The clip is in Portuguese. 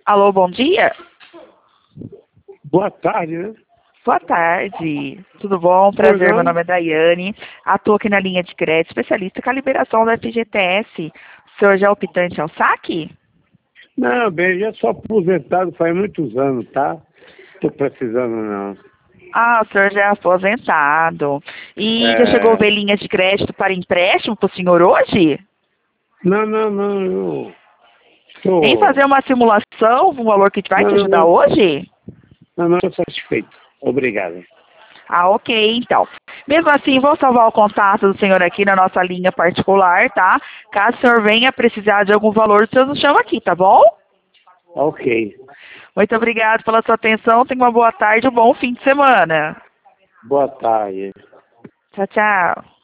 Alô, bom dia? Boa tarde, né? Boa tarde. Tudo bom? Prazer, meu nome é Daiane. Atuo aqui na linha de crédito, especialista com a liberação da FGTS. O senhor já é optante ao saque? Não, bem, já sou aposentado faz muitos anos, tá? Tô precisando não. Ah, o senhor já é aposentado. E já chegou a ver linha de crédito para empréstimo para o senhor hoje? Não, eu Em sou... fazer uma simulação, um valor que vai te Não, ajudar não, hoje? não, eu satisfeito. Obrigado. Ah, ok, então. Mesmo assim, vou salvar o contato do senhor aqui na nossa linha particular, tá? Caso o senhor venha precisar de algum valor, o senhor nos chama aqui, tá bom? Ok. Muito obrigado pela sua atenção. Tenha uma boa tarde e um bom fim de semana. Boa tarde. Tchau, tchau.